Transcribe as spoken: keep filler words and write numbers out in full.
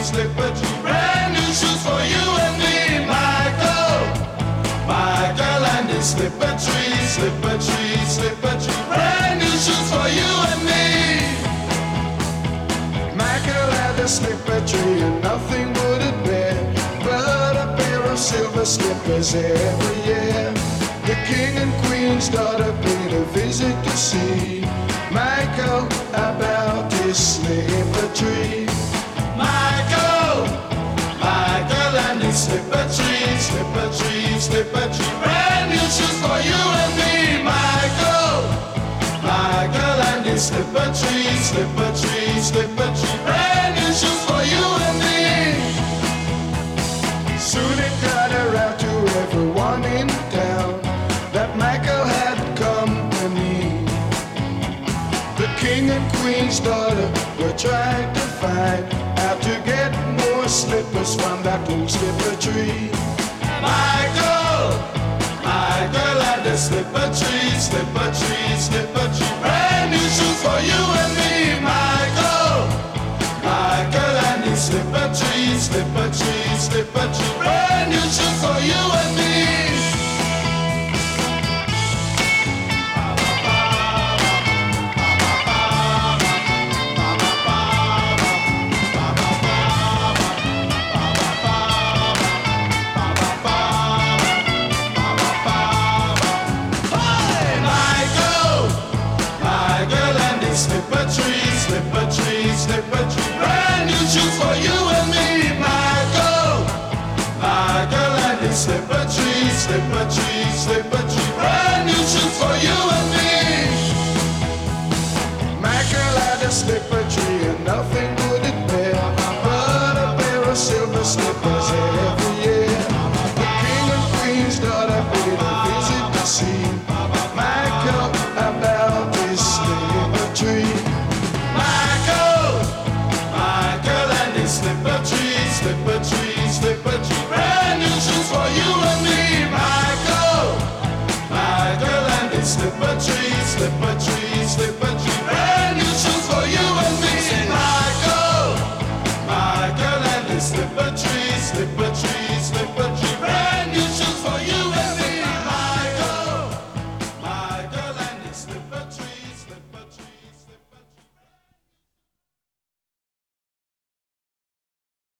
slipper tree. Brand new shoes for you and me, Michael. Michael and his slipper tree, slipper tree, slipper tree. Brand new shoes for you and me. Michael had a slipper tree and nothing would it bear but a pair of silver slippers every year. The king and queen's daughter paid a visit to see Michael about his slipper tree. Michael, Michael and his slipper tree, slipper tree, slipper tree. Brand new shoes for you and me, Michael. Michael and his slipper tree, slipper tree, slipper tree. Brand new shoes for you and me. Soon it got around to everyone in town that Michael had company. The king and queen's daughter were trying to find how to get more slippers from that old slipper tree. Michael, Michael and the slipper tree, slipper tree, slipper tree. Brand new shoes for you and me, Michael. Michael and his slipper tree, slipper tree, slipper tree. Brand new shoes for you and me. Slipper tree, slipper tree, slipper tree. Brand new shoes for you and me, Michael. Michael and his slipper tree, slipper tree, slipper tree. Brand new shoes for you and me. Michael had a slipper tree and nothing would it bear but a pair of silver slippers every year. The king and queen's daughter paid a visit to see Michael about his slipper tree. Michael, Michael and his slipper tree, slipper tree, slipper tree. Brand new shoes for you and me, Michael. Michael and his slipper tree, slipper